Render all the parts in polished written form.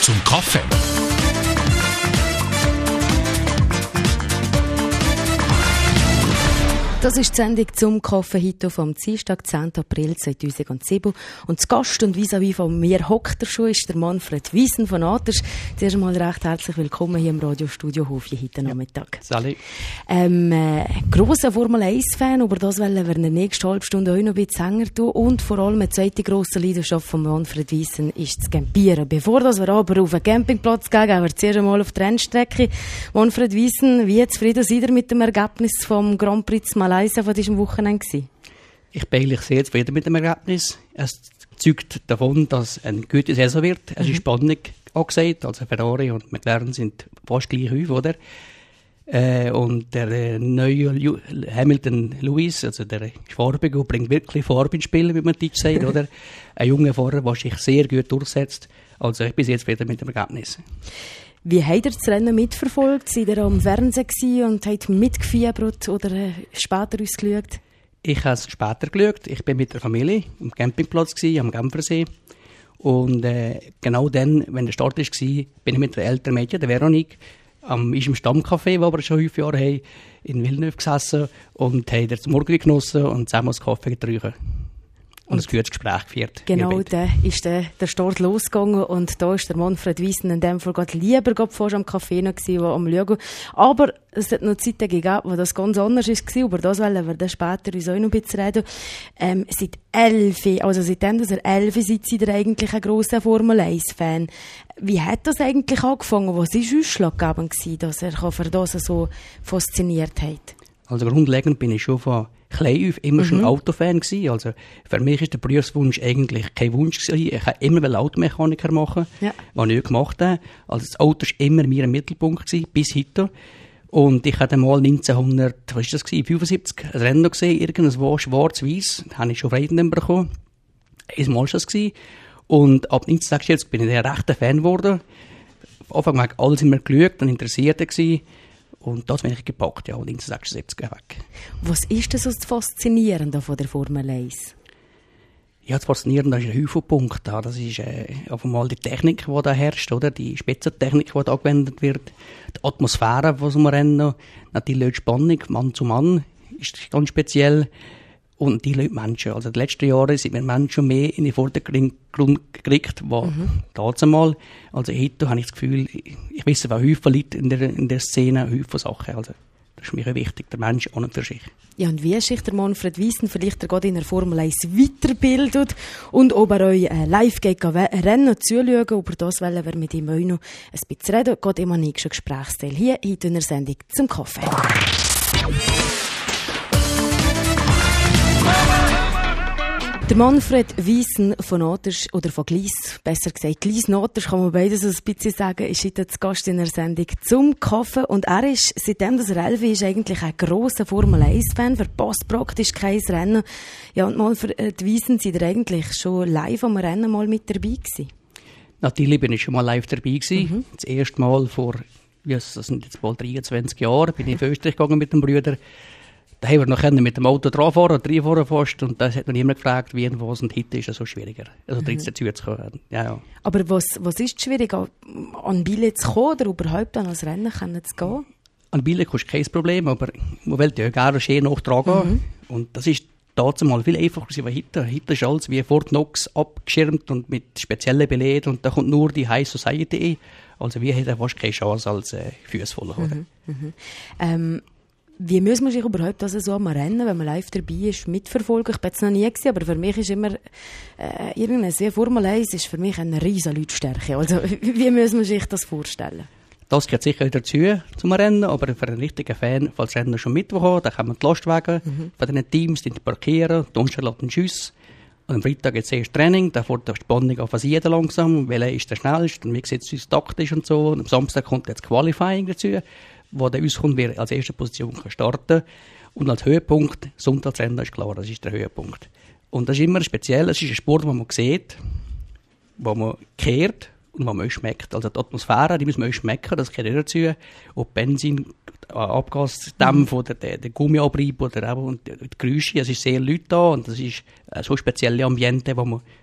zum Kaffee. Das ist die Sendung zum Kaffee heute vom Dienstag, 10. April 2007. Und zu Gast und vis-à-vis von mir hockt er schon, ist der Manfred Wiesen von Aters. Zuerst einmal recht herzlich willkommen hier im Radiostudio Hofje heute Nachmittag. Salut. Grosser Formel-1-Fan, über das wollen wir in der nächsten halben Stunde auch noch ein bisschen länger tun. Und vor allem eine zweite grosse Leidenschaft von Manfred Wiesen ist das Campieren. Bevor wir aber auf den Campingplatz gehen, gehen wir zuerst einmal auf die Rennstrecke. Manfred Wiesen, wie zufrieden seid ihr mit dem Ergebnis vom Grand Prix Malaysia von diesem Wochenende gewesen? Ich bin eigentlich sehr zufrieden mit dem Ergebnis. Es zeugt davon, dass es eine gute Saison wird. Es ist spannend angesagt. Also Ferrari und McLaren sind fast gleich häufig, oder? Und der neue Hamilton Lewis, also der Farbige, bringt wirklich Farbe ins Spiel, wie man Deutsch sagt, oder? Ein junger Fahrer, der sich sehr gut durchsetzt. Also ich bin sehr zufrieden mit dem Ergebnis. Wie habt ihr das Rennen mitverfolgt? Seid ihr am Fernsehen und habt mitgefiebert oder später ausgeschaut? Ich habe es später geschaut. Ich bin mit der Familie am Campingplatz am Genfersee. Und genau dann, wenn der Start war, bin ich mit der älteren Mädchen, der Veronique, im Stammcafé, wo wir schon 5 Jahre haben, in Villeneuve gesessen und haben das Morgen genossen und zusammen das Kaffee getrunken. Und ein gutes Gespräch geführt. Genau, da ist der Start losgegangen und da ist der Manfred Wiesen in dem Fall lieber fast am Café noch gewesen, am Schauen. Aber es hat noch Zeiten gegeben, wo das ganz anders war, über das wollen wir dann später uns auch noch ein bisschen reden. Seitdem, dass ihr 11 seid, seid ihr eigentlich ein grosser Formel-1-Fan. Wie hat das eigentlich angefangen? Was war ausschlaggebend gewesen, dass er für das so fasziniert hat? Also grundlegend bin ich schon von klein auf immer schon Autofan gewesen. Also für mich ist der Berufswunsch eigentlich kein Wunsch gewesen. Ich wollte immer Automechaniker machen, was ich auch gemacht habe. Also das Auto war immer mir im Mittelpunkt gewesen, bis heute. Und ich hatte mal 1975 ein Rennen gesehen, irgendwo schwarz-weiß. Da habe ich schon Freude bekommen. Einmal war das gewesen. Und ab 1976 bin ich ein rechter Fan geworden. Am Anfang habe ich alles immer geschaut und interessiert gewesen. Und das bin ich gepackt, ja, und 1976 weg. Was ist das so Faszinierende von der Formel 1? Ja, das Faszinierende ist ein Hüfelpunkt. Das ist auf einmal die Technik, die da herrscht, oder? Die Spitzentechnik, die da angewendet wird. Die Atmosphäre, die wir rennen. Natürlich die Spannung, Mann zu Mann, ist ganz speziell. Und die Leute Menschen. Also in den letzten Jahren sind wir Menschen mehr in den Vordergrund gekriegt, damals mal. Also heute habe ich das Gefühl, ich weiß, was Häufig Leute in der Szene, Häufig Sachen. Also das ist mir auch wichtig, der Mensch an und für sich. Ja, und wie ist sich der Manfred Wiesen vielleicht gerade in der Formel 1 weiterbildet und ob er euch live geht Rennen zuschauen, über das wollen wir mit ihm auch noch ein bisschen reden. Geht immer nächsten Gesprächsteil hier in der Sendung zum Kaffee. Der Manfred Wiesen von Aters, oder von Gleis, besser gesagt Gleis-Aters, kann man beides so ein bisschen sagen, ist heute zu Gast in der Sendung zum Kaffee. Und er ist, seitdem er 11 ist, eigentlich ein grosser Formel-1-Fan, verpasst praktisch kein Rennen. Ja, und Manfred Wiesen, seid ihr eigentlich schon live am Rennen mal mit dabei gewesen? Natürlich bin ich schon mal live dabei gewesen. Das erste Mal vor, das sind jetzt bald 23 Jahre, bin ich in Österreich gegangen mit dem Brüder. Da haben wir noch mit dem Auto reinfahren und reinfahren fast. Und das hat noch niemand gefragt, wie und was. Und heute ist es so schwieriger. Also dazu zu kommen. Ja. Aber was ist schwierig, an Billett zu kommen oder überhaupt an das Rennen zu gehen? An Billett ist kein Problem, aber man will ja gerne schön nachtragen. Und das ist damals mal viel einfacher als heute. Heute ist alles wie Fort Knox abgeschirmt und mit speziellen Beläden. Und da kommt nur die High Society ein. Also wir hätten fast keine Chance als Füßvoller. Wie muss man sich überhaupt das so am Rennen, wenn man live dabei ist, mitverfolgen? Ich bin jetzt noch nie gewesen, aber für mich ist immer irgendeine Formel 1 ist für mich eine riesen Lautstärke. Also wie muss man sich das vorstellen? Das gehört sicher dazu zum Rennen, aber für einen richtigen Fan fällt das Rennen schon Mittwoch an. Da kommen die Lastwagen von den Teams, die parkieren, die Donnerstag laden Schuss. Und am Freitag gibt es erst Training, da fährt die Spannung auf jeder langsam, welcher ist der schnellste und wie sieht es taktisch und so. Und am Samstag kommt jetzt Qualifying dazu, wo der rauskommt, wer als erste Position kann starten. Und als Höhepunkt, Sonntagsrennen ist klar, das ist der Höhepunkt. Und das ist immer speziell, es ist ein Sport, den man sieht, wo man kehrt und wo man schmeckt. Also die Atmosphäre, die muss man schmecken, das gehört dazu. Ob Benzin, Abgasdämpf oder der Gummiabrieb oder eben, und die Geräusche, es ist sehr laut da und das ist so spezielle Ambiente, wo man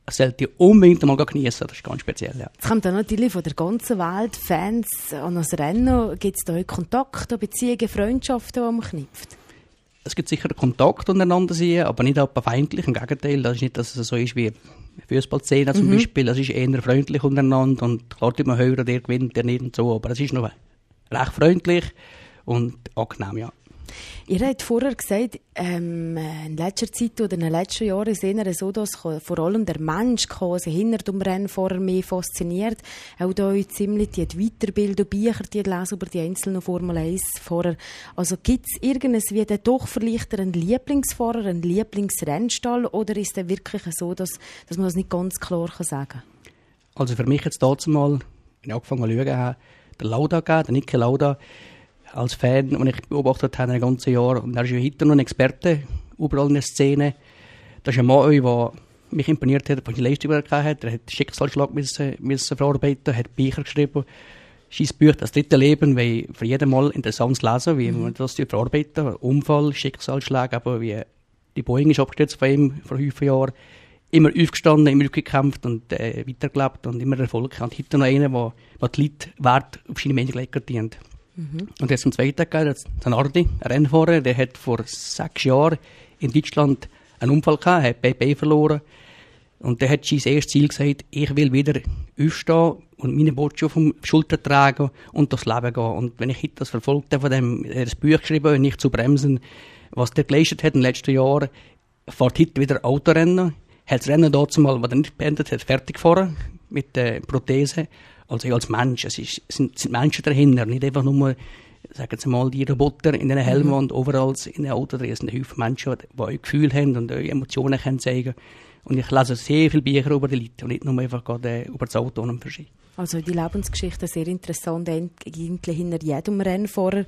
sollte unbedingt einmal genießen. Das ist ganz speziell, ja. Jetzt kommt dann natürlich von der ganzen Welt Fans an das Rennen. Gibt es da Kontakte, Beziehungen, Freundschaften, die man knüpft? Es gibt sicher Kontakt untereinander sein, aber nicht etwa feindlich. Im Gegenteil, das ist nicht, dass es so ist wie Fußballszene zum Beispiel. Das ist eher freundlich untereinander und klar, man hören, der gewinnt, der nicht und so. Aber es ist noch recht freundlich und angenehm, ja. Ihr habt vorher gesagt, in letzter Zeit oder in den letzten Jahren ist es so, dass vor allem der Mensch quasi hinter dem Rennfahrer mehr fasziniert. Auch da ziemlich die Weiterbildung, Bücher, die lesen über die einzelnen Formel-1-Fahrer. Also gibt es irgendwas wie dann doch vielleicht einen Lieblingsfahrer, einen Lieblingsrennstall oder ist es wirklich so, dass man das nicht ganz klar sagen kann? Also für mich jetzt dazu mal, wenn ich angefangen zu schauen habe, der Lauda gegeben, der Niki Lauda, als Fan, den ich beobachtet habe, ein ganzes Jahr. Und er ist ja heute noch ein Experte, überall in der Szene. Das ist ein Mann, der mich imponiert hat, von der Leistung, die er hatte. Er hat den Schicksalsschlag müssen verarbeiten, hat Bücher geschrieben. Sein Buch «Das dritte Leben», weil für jeden Mal interessant zu lesen, wie man das verarbeiten. Unfall, Schicksalsschlag, aber wie die Boeing ist abgestürzt von ihm vor 5 Jahren. Immer aufgestanden, immer gekämpft und weitergelebt und immer Erfolg. Und heute noch einer, der die Leute Wert auf seine Meinung dient. Und jetzt zum Zweiten gegeben, der Nardi, ein Rennfahrer, der hat vor 6 Jahren in Deutschland einen Unfall gehabt, hat Bein verloren. Und der hat sein erstes Ziel gesagt, ich will wieder aufstehen und meine Botschaft auf die Schulter tragen und durchs Leben gehen. Und wenn ich heute das verfolgt habe, er hat ein Buch geschrieben, nicht zu bremsen, was der geleistet hat in den letzten Jahren, fährt heute wieder Autorennen, hat das Rennen dazu mal, was er nicht beendet hat, fertig gefahren mit der Prothese. Also als Mensch, sind Menschen dahinter, nicht einfach nur, sagen Sie mal, die Roboter in den Helmen und overall in den Autos drin. Es sind Haufen Menschen, die ein Gefühl haben und Emotionen können zeigen. Und ich lese sehr viele Bücher über die Leute und nicht nur einfach über das Auto und für sich. Also die Lebensgeschichte sehr interessant, eigentlich hinter jedem Rennfahrer.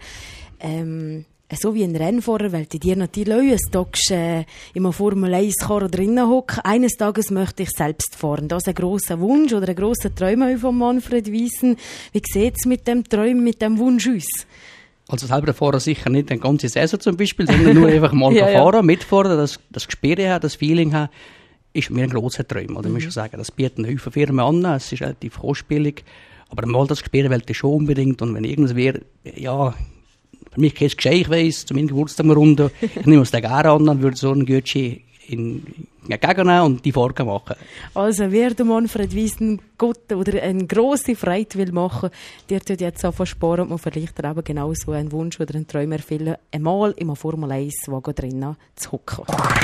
So wie ein Rennfahrer, weil die dir natürlich auch im Formel-1-Karren drinnen hocken. Eines Tages möchte ich selbst fahren. Das ist ein grosser Wunsch oder ein grosser Traum von Manfred Wiesen. Wie sieht es mit dem Traum, mit dem Wunsch aus? Also selber fahren sicher nicht eine ganze Saison zum Beispiel, sondern nur einfach mal fahren, mitfahren, das Gespür haben, das Feeling haben, ist mir ein grosser Traum. Oder muss ich sagen, das bieten Haufen Firmen an, es ist relativ kostspielig, aber mal das Gespür wollte ich schon unbedingt und wenn irgendwas wäre, ja, für mich kein Geschenk, ich weiss, zu meinem Geburtstag mal runter, ich nehme es dann gerne an und würde so einen Gutschein entgegennehmen und die Folge machen. Also wer der Manfred Wiesen gut oder eine grosse Freude will machen, der tut jetzt auch sparen und man vielleicht eben genau so einen Wunsch oder einen Traum erfüllen, einmal im Formel 1-Wagen drinnen zu hocken.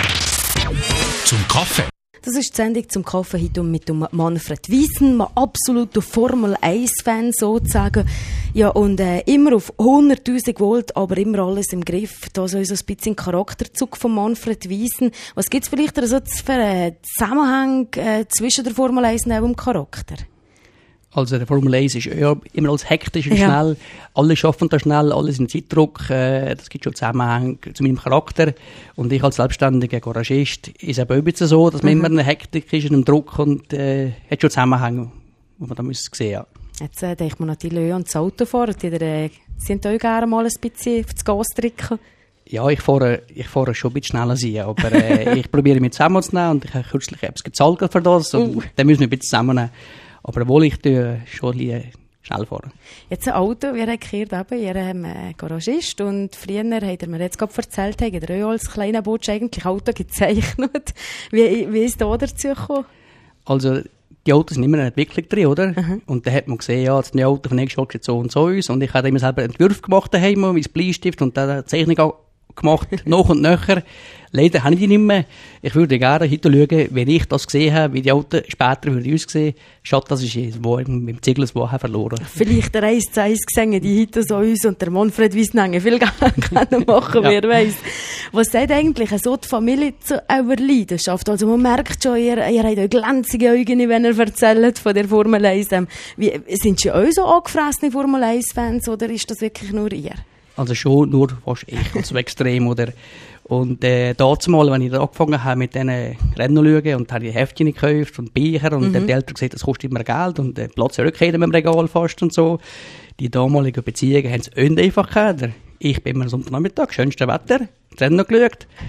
Zum Kaffee. Das ist die Sendung zum Kaffee heute mit dem Manfred Wiesen, ein absoluter Formel-1-Fan sozusagen. Ja, und immer auf 100'000 Volt, aber immer alles im Griff. Das ist so ein bisschen ein Charakterzug von Manfred Wiesen. Was gibt es vielleicht so für einen Zusammenhang zwischen der Formel 1 und dem Charakter? Also der Formel 1 ist ja immer als hektisch und schnell. Alle schaffen das schnell, alle sind Zeitdruck. Das gibt schon Zusammenhang zu meinem Charakter. Und ich als selbstständiger Garagist ist eben ein bisschen so, dass man immer eine Hektik ist und einen Druck und hat schon Zusammenhänge, die man da sehen ja. Jetzt denkt man natürlich auch an das Autofahren. Sind euch gerne mal ein bisschen auf das Gas drücken? Ja, ich fahre schon ein bisschen schneller sein, aber ich probiere mich zusammenzunehmen und ich habe kürzlich etwas gezahlt für das und dann müssen wir ein bisschen zusammennehmen. Aber obwohl ich schon schnell fahren. Jetzt ein Auto, wir haben gehört, ihr habt Garagist und früher hat er mir jetzt gerade erzählt, habt ihr auch als kleiner Butsch eigentlich Auto gezeichnet. Wie ist da dazu gekommen? Also die Autos sind immer in der Entwicklung drin, oder? Und dann hat man gesehen, ja, das neue Auto von nächstes Jahr sieht so und so aus. Und ich habe immer selber Entwürfe gemacht daheim, wie das Bleistift und dann eine Zeichnung auch gemacht, nach und nachher. Leider habe ich die nicht mehr. Ich würde gerne heute schauen, wenn ich das gesehen habe, wie die Autos später würde aussehen. Schade, das ist es, wo mit dem Ziegel verloren. Vielleicht der 1:1 gesehen, die heute so uns und der Manfred Wiesnange viel gerne machen, wer weiss. Was sagt eigentlich so die Familie zu eurer Leidenschaft? Also man merkt schon, ihr habt auch glänzige Augen, wenn ihr erzählt von der Formel 1. Sind Sie auch so angefressene Formel 1-Fans oder ist das wirklich nur ihr? Also schon nur fast ich, also extrem, oder? Und dazu mal, wenn ich da angefangen habe mit diesen Rennen zu schauen und habe ich Heftchen gekauft und Bücher und der Eltern gesagt, das kostet immer Geld und Platz rückkehren im Regal fast und so. Die damaligen Beziehungen haben es einfach gehabt. Ich bin immer am Sonntagnachmittag, schönste Wetter, das Rennen geschaut,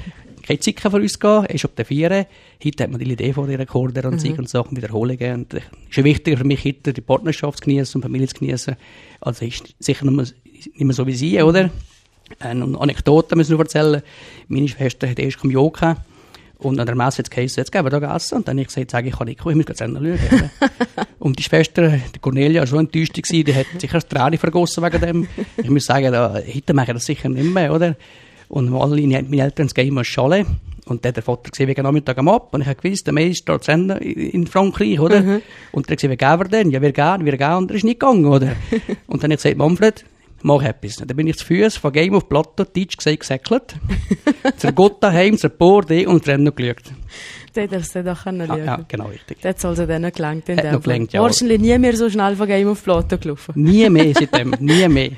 keine Zeit für uns gegeben, erst ab der 4. Heute hat man die Idee von den Rekorder und Sieg und Sachen, Wiederholungen. Und es ist wichtiger für mich, heute die Partnerschaft zu genießen und Familie zu genießen. Also ist sicher nicht mehr so wie sie, oder? Eine Anekdote müssen wir erzählen. Meine Schwester hat erst Kommunion gehabt. Und an der Messe hat es geheißen, jetzt gehen wir da essen. Und dann habe ich gesagt, ich kann nicht kommen, ich muss jetzt schauen. Und die Schwester, die Cornelia, war so enttäuscht gewesen, die hat sicher eine Träne vergossen wegen dem. Ich muss sagen, heute mache ich das sicher nicht mehr, oder? Und meine Eltern gehen immer Schale. Und dann hat der Vater gesehen, wegen Nachmittag am Ab. Und ich habe gewusst, der Mai ist da zu Ende in Frankreich, oder? Und er hat gesagt, wie gehen wir denn? Ja, wir gehen. Und er ist nicht gegangen, oder? Und dann habe ich gesagt, Manfred, mach etwas. Dann bin ich zu Füßen von Game auf Plateau, Deutsch gesagt, gesäckelt. Zur Gott daheim, zur Borde und Rennen geschaut. Das darfst du doch schauen. Ja, genau, richtig. Das hat also dann noch gelangt. Hat noch gelangt, ja. Wahrscheinlich nie mehr so schnell von Game auf Plateau gelaufen. Nie mehr seitdem, nie mehr.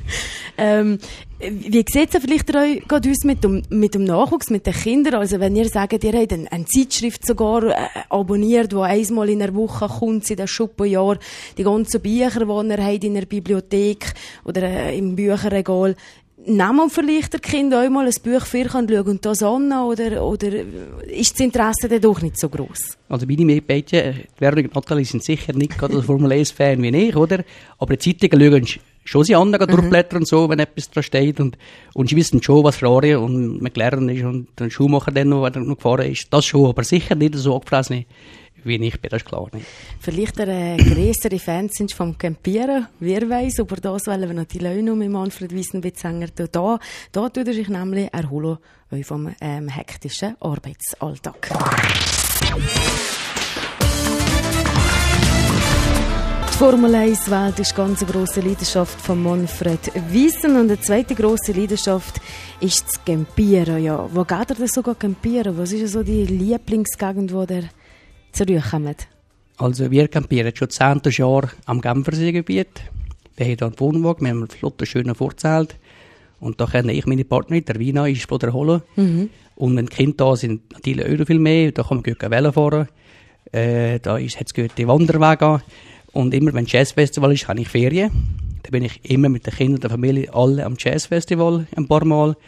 Wie sieht es vielleicht gerade uns mit dem Nachwuchs, mit den Kindern? Also wenn ihr sagt, ihr habt eine Zeitschrift sogar abonniert, die einmal in der Woche kommt, in den Schuppenjahr, die ganzen Bücher, die ihr habt in der Bibliothek oder im Bücherregal, nehmen wir vielleicht der Kind auch mal ein Buch für schauen und das an, oder ist das Interesse dann doch nicht so gross? Also meine Mädchen, Werner und Nathalie, sind sicher nicht gerade Formel 1-Fan wie ich, oder? Aber die Zeitungen schauen schon sie an, durchblättern und so, wenn etwas da steht. Und sie wissen schon, was Ferrari und McLaren ist und der Schuhmacher dann noch, der noch gefahren ist. Das schon, aber sicher nicht so abgefressen wie ich bin, das ist klar. Nicht. Vielleicht grössere Fans sind vom Campieren. Wer weiss, über das wollen wir natürlich auch noch mit Manfred Wiesenbitzhänger. Da tut er sich nämlich erholen vom hektischen Arbeitsalltag. Die Formel-1-Welt ist ganz eine grosse Leidenschaft von Manfred Wiesen und eine zweite grosse Leidenschaft ist das Campieren. Ja, wo geht er denn sogar campieren? Was ist so die Lieblingsgegend, wo der zurückkommt? Also wir campieren schon 10. Jahr am Genferseegebiet. Wir haben hier einen Wohnwagen, wir haben einen flotten, schönen Vorzelt. Und da kenne ich meine Partnerin, der Wiener, ist von der Holle. Und wenn die Kinder da sind, natürlich auch viel mehr. Da kann man gut Velo fahren. Da hat es gute Wanderwege. Und immer, wenn Jazzfestival ist, habe ich Ferien. Da bin ich immer mit den Kindern und der Familie alle am Jazzfestival ein paar Mal.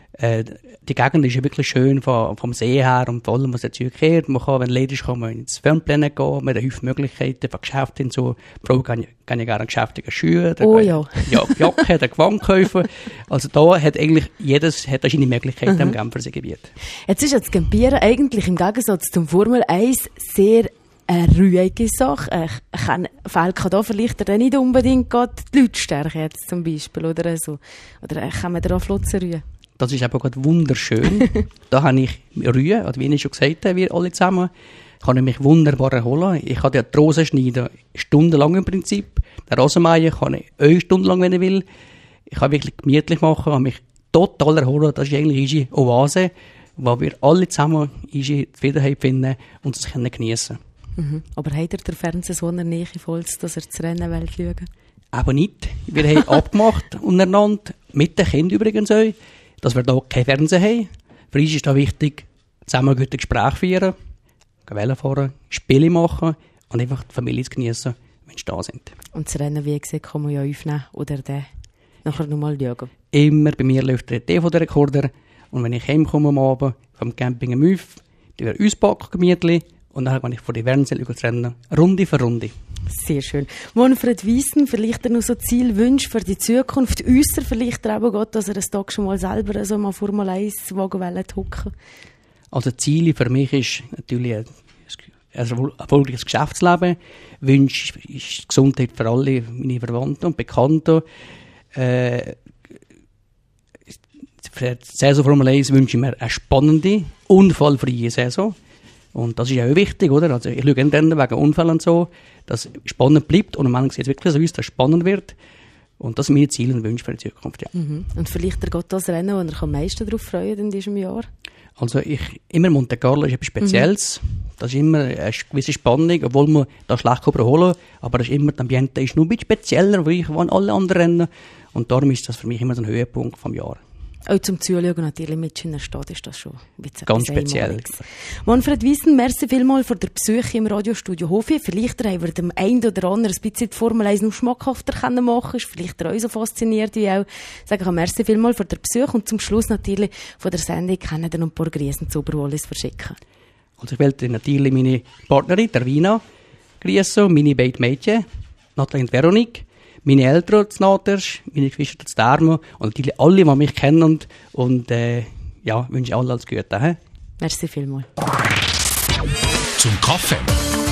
Die Gegend ist ja wirklich schön vom See her und vor allem, was dazu gehört. Man kann, wenn Ladies kann man ins Fernplänen gehen, man hat viele Möglichkeiten von Geschäften und so. Die Frau kann ja gerne geschäftige Schuhe, ja. Jacke, den Gewand kaufen. Also da hat eigentlich jedes seine Möglichkeiten am Genferseegebiet. Jetzt ist das Campieren eigentlich im Gegensatz zum Formel 1 sehr eine ruhige Sache. Fällt da vielleicht nicht unbedingt die Lautstärke jetzt zum Beispiel oder so? Oder kann man da flott ruhen? Das ist eben gerade wunderschön. Da habe ich Ruhe, wie ich schon gesagt habe, wir alle zusammen, kann ich mich wunderbar erholen. Ich kann die Rosen schneiden, stundenlang im Prinzip. Den Rosenmähen kann ich auch stundenlang, wenn ich will. Ich kann wirklich gemütlich machen, kann mich total erholen. Das ist eigentlich unsere Oase, wo wir alle zusammen unsere Zufriedenheit finden und es geniessen können. Aber hat der Fernseher so eine Nähe voll, dass er das Rennen will schauen? Aber nicht. Wir haben abgemacht untereinander, mit den Kindern übrigens auch, dass wir hier kein Fernsehen haben. Für uns ist da wichtig, zusammen gute Gespräche führen, Velo fahren, Spiele machen und einfach die Familie zu geniessen, wenn sie da sind. Und das Rennen, wie gesagt, kann man ja aufnehmen oder den nachher nochmal schauen? Immer bei mir läuft der TV-Rekorder und wenn ich heimkomme am Abend vom Camping am Üff, dann wird uns backen gemütlich. Und dann kann ich vor die Fernsehen rennen, Runde für Runde. Sehr schön. Manfred Wiesen, vielleicht noch so Zielwünsche für die Zukunft, äußer vielleicht auch Gott, dass er einen Tag schon mal selber so mal Formel 1 Wagen hocken. Also Ziele für mich ist natürlich ein erfolgreiches Geschäftsleben. Wünsche ist Gesundheit für alle meine Verwandten und Bekannten. Für die Saison Formel 1 wünsche ich mir eine spannende, unfallfreie Saison. Und das ist ja auch wichtig, oder? Also ich schaue dann wegen Unfällen und so, dass es spannend bleibt und am Ende sieht es wirklich so aus, dass es spannend wird. Und das sind meine Ziele und Wünsche für die Zukunft, ja. Und vielleicht geht das Rennen, wo er am meisten darauf freut in diesem Jahr? Also immer Monte Carlo ist etwas Spezielles. Das ist immer eine gewisse Spannung, obwohl man da schlecht überholen kann. Aber das ist immer, das Ambiente ist noch ein bisschen spezieller, wie alle anderen Rennen. Und darum ist das für mich immer so ein Höhepunkt vom Jahr. Auch zum Zuschauen natürlich mit in der Stadt ist das schon ganz speziell. Manfred Wiesen, merci vielmals für die Besuche im Radiostudio Hofi. Vielleicht haben wir dem einen oder anderen ein bisschen die Formel 1 noch schmackhafter machen, ist vielleicht auch so fasziniert wie auch. Sage ich merci vielmals für den Besuch und zum Schluss natürlich von der Sendung können dann ein paar Grüße zu Oberwallis verschicken. Also ich wollte natürlich meine Partnerin, der Wina, grüßen, meine beiden Mädchen, Nathalie und Veronique, meine Eltern zu Natersch, meine Geschwister zu Dermo und natürlich alle, die mich kennen und wünsche alle alles Gute. Merci vielmals. Zum Kaffee.